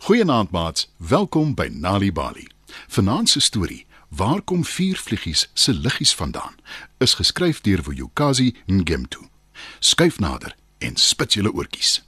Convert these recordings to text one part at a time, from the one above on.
Goeienaand maats, welkom by Nali Bali. Vanaand se storie, Waar kom 4 vliegies se liggies vandaan, is geskryf deur Vuyokazi Ngemtu. Skuif nader en spits julle oortjies.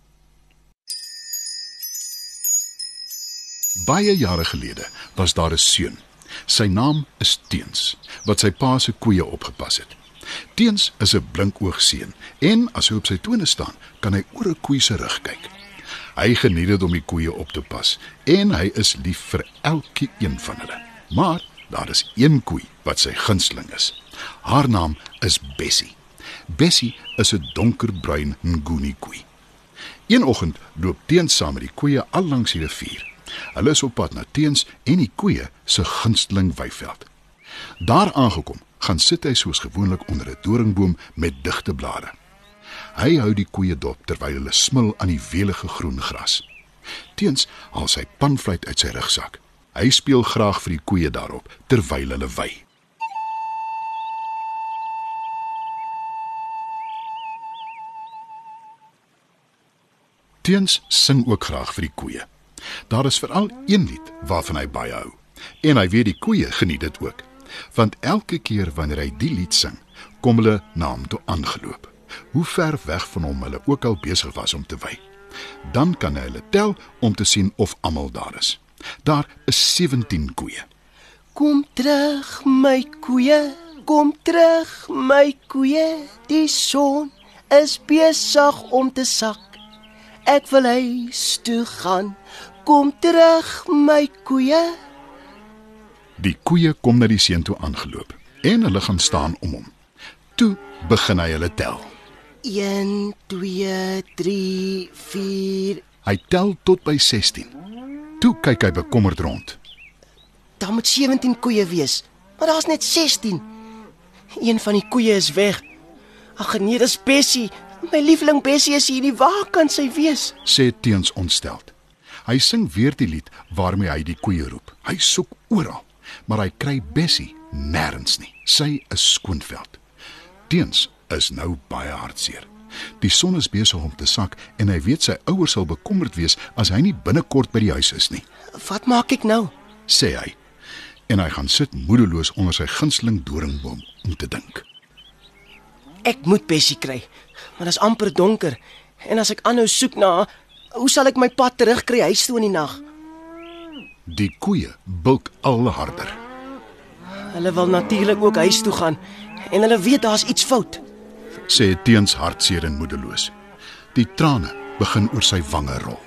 Baie jare gelede was daar 'n seun. Sy naam is Teens, wat sy pa se koeie opgepas het. Teens is 'n blinkoogseun en as hy op sy tone staan, kan hy oor 'n koei se rug kyk. Hy geniet dit om die koeie op te pas en hy is lief vir elke een van hulle. Maar daar is een koei wat sy gunsteling is. Haar naam is Bessie. Bessie is 'n donkerbruin Nguni koei. Een oggend loop Teens saam met die koeie al langs die rivier. Hulle is op pad na Teens en die koeie se gunsteling weiveld. Daar aangekom, gaan sit hy soos gewoonlik onder 'n doringboom met digte blare. Hy hou die koeie dop terwyl hulle smil aan die welige groen gras. Teens haal sy panfluit uit sy rugsak. Hy speel graag vir die koeie daarop terwyl hulle wei. Teens sing ook graag vir die koeie. Daar is veral een lied waarvan hy baie hou. En hy weet die koeie geniet dit ook. Want elke keer wanneer hy die lied sing, kom hulle na hom toe aangeloop. Hoe ver weg van hom hulle ook al besig was om te wei. Dan kan hy hulle tel om te sien of almal daar is. Daar is 17 koeie. Kom terug my koeie, kom terug my koeie. Die son is besig om te sak. Ek wil huis toe gaan. Kom terug my koeie. Die koeie kom na die seun toe aangeloop en hulle gaan staan om hom. Toe begin hy hulle tel. 1, 2, 3, 4. Hy tel tot by 16. Toe kyk hy bekommerd rond. Daar moet 17 koeie wees, maar daar's net 16. Een van die koeie is weg. Ag nee, dis Bessie. My liefling Bessie is hier nie. Waar kan sy wees? Sê Teens ontsteld. Hy sing weer die lied waarmee hy die koeie roep. Hy soek oral, maar hy kry Bessie nêrens nie. Sy is skoonveld. Teens is nou baie hartseer. Die son is besig om te sak en hy weet sy ouers sal bekommerd wees as hy nie binnekort by die huis is nie. Wat maak ek nou? Sê hy. En hy gaan sit moedeloos onder sy gunsteling doringboom om te dink. Ek moet Bessie kry, maar dit is amper donker. En as ek aanhou soek na haar, hoe sal ek my pad terugkry huis toe in die nag? Die koeie bulk al harder. Hulle wil natuurlik ook huis toe gaan en hulle weet daar's iets fout. Sê Teens hartseer en moedeloos. Die trane begin oor sy wange rol.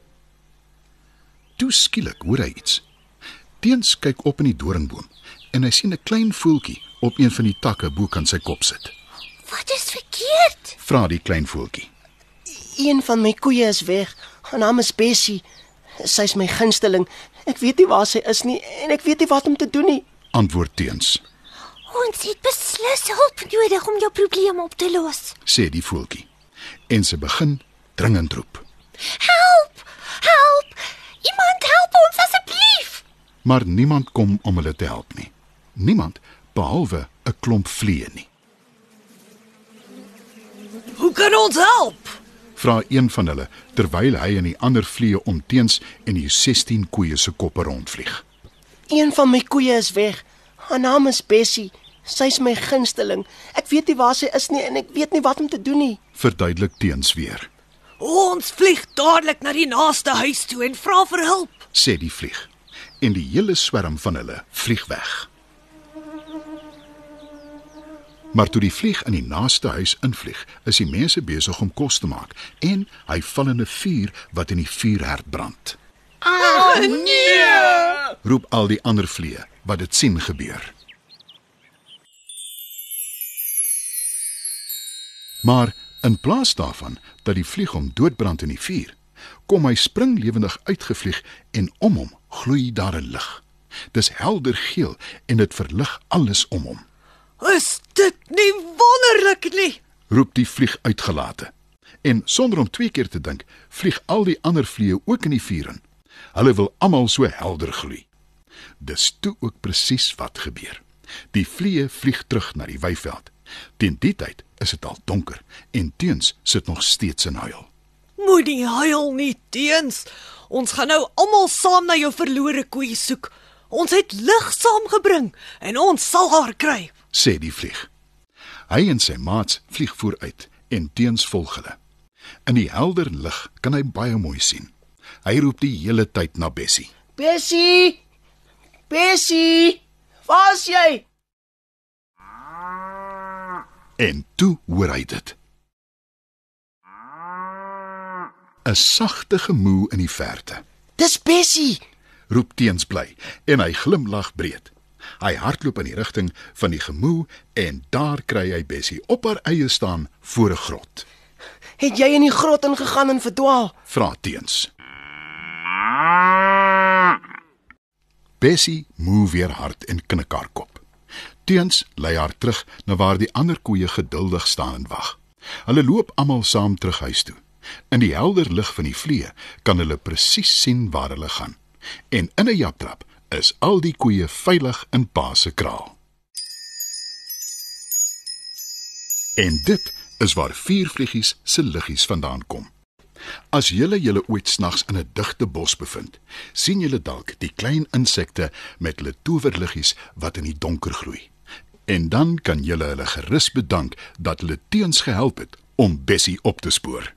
Toe skielik hoor hy iets. Teens kyk op in die doringboom en hy sien 'n klein voeltjie op een van die takke bokant sy kop sit. Wat is verkeerd? Vra die klein voeltjie. Een van my koeie is weg. Haar naam is Bessie. Sy's my gunsteling. Ek weet nie waar sy is nie en ek weet nie wat om te doen nie. Antwoord Teens. Ons het beslis hulp nodig om jou probleem op te los. Sê die voeltjie. En sy begin dringend roep. Help! Help! Iemand help ons asseblief! Maar niemand kom om hulle te help nie. Niemand behalwe 'n klomp vliee nie. Hoe kan ons help? Vra een van hulle terwyl hy en die ander vliee om Teens en die 16 koeie se koppe rondvlieg. Een van my koeie is weg. Haar naam is Bessie. Sy's my gunsteling. Ek weet nie waar sy is nie en ek weet nie wat om te doen nie. Verduidelik Teens weer. Ons vlieg dadelik na die naaste huis toe en vra vir hulp. Sê die vlieg. En die hele swerm van hulle vlieg weg. Maar toe die vlieg in die naaste huis invlieg, is die mense besig om kos te maak en hy val in 'n vuur wat in die vuurherd brand. Nee! Roep al die ander vliee wat dit sien gebeur. Maar in plaas daarvan dat die vlieg hom doodbrand in die vuur, kom hy springlewendig uitgevlieg en om hom gloei daar 'n lig. Dis helder geel en dit verlig alles om hom. Is dit nie wonderlik nie? Roep die vlieg uitgelate. En sonder om 2 keer te dink, vlieg al die ander vliee ook in die vuur in. Hulle wil almal so helder gloei. Dis toe ook presies wat gebeur. Die vliee vlieg terug na die weiveld. Teen die tyd is dit al donker en Teens sit nog steeds in huil. Moenie huil nie, Teens. Ons gaan nou almal saam na jou verlore koei soek. Ons het lig saamgebring en ons sal haar kry, sê die vlieg. Hy en sy maats vlieg vooruit en Teens volg hulle. In die helder lig kan hy baie mooi sien. Hy roep die hele tyd na Bessie. Bessie! Bessie! Waar is jy? En toe hoor hy dit. 'n Sagte gemoe in die verte. Dis Bessie! Roep Teens bly en hy glimlag breed. Hy hardloop in die rigting van die gemoe en daar kry hy Bessie op haar eie staan voor 'n grot. Het jy in die grot ingegaan en verdwaal? Vra Teens. Bessie moe weer hard en knik haar kop. Teens lei haar terug na waar die ander koeie geduldig staan en wag. Hulle loop almal saam terug huis toe. In die helder lig van die vliee kan hulle presies sien waar hulle gaan. En in 'n japtrap is al die koeie veilig in Pa se kraal. En dit is waar viervliegies se liggies vandaan kom. As julle ooit snags in 'n digte bos bevind, sien julle dalk die klein insekte met hulle towerliggies wat in die donker gloei. En dan kan julle hulle gerus bedank dat hulle Teens gehelp het om Bessie op te spoor.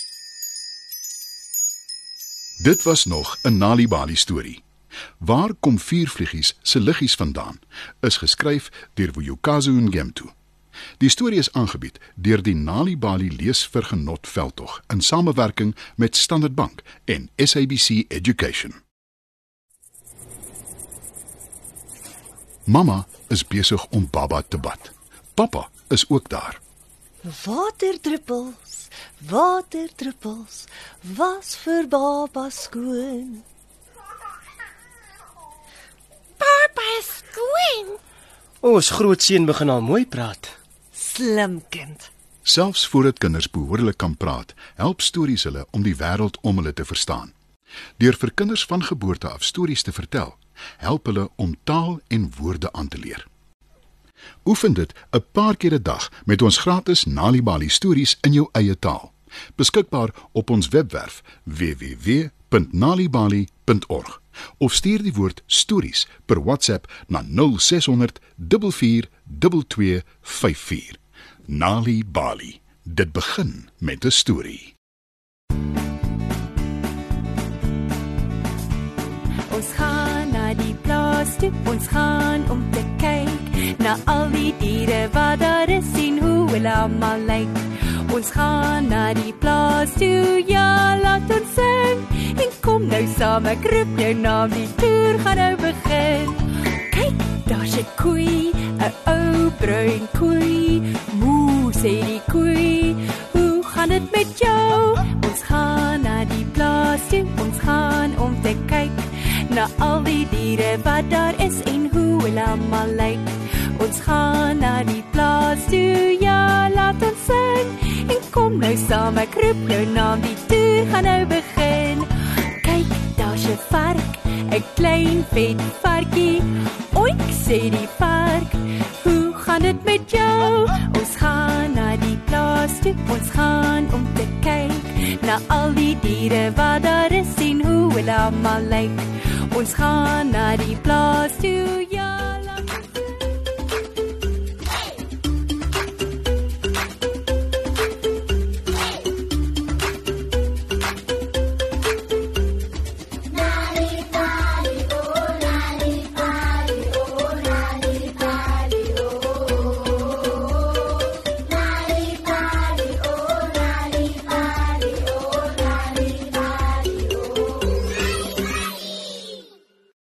Dit was nog 'n Nalibali storie. Waar kom viervliegies se liggies vandaan is geskryf deur Vuyokazi Ngemtu. Die storie is aangebied deur die Nalibali Leesvergenot veldtog in samewerking met Standard Bank en SABC Education. Mama is besig om baba te bad. Papa is ook daar. Waterdruppels, waterdruppels, was vir baba skoon. Papa is skoon. Ons grootseun begin al mooi praat. slim kind. Selfs voordat kinders behoorlik kan praat, help stories hulle om die wêreld om hulle te verstaan. Deur vir kinders van geboorte af stories te vertel, help hulle om taal en woorde aan te leer. Oefen dit 'n paar keer 'n dag met ons gratis Nalibali stories in jou eie taal. Beskikbaar op ons webwerf www.nalibali.org of stuur die woord stories per WhatsApp na 0600 44 2254. Nalibali. Dit begin met 'n storie. Ons gaan na die plaas toe, ons gaan om te kyk na al die diere wat daar is, sien hoe hulle almal lyk. Ons gaan na die plaas toe, ja, laat ons sing. En kom nou saam, ek roep jou naam, die toer gaan nou begin. Kyk, daar's 'n koei, 'n ou bruin koei. Moe, sê die koei, hoe gaan dit met jou? Ons gaan na die plaas toe, ons gaan om te kyk na al die diere wat daar is en hoe hulle almal lyk. Ons gaan na die plaas toe, ja, laat ons sing. En kom nou saam, ek roep jou naam, die toer gaan nou begin. Kyk, daar's 'n vark, 'n klein vet varkie. Oink, sê die vark, hoe gaan dit met jou? Ons gaan na die plaas toe, ons gaan om te kyk na al die diere wat daar is en hoe hulle almal lyk. Ons gaan na die plaas toe, ja.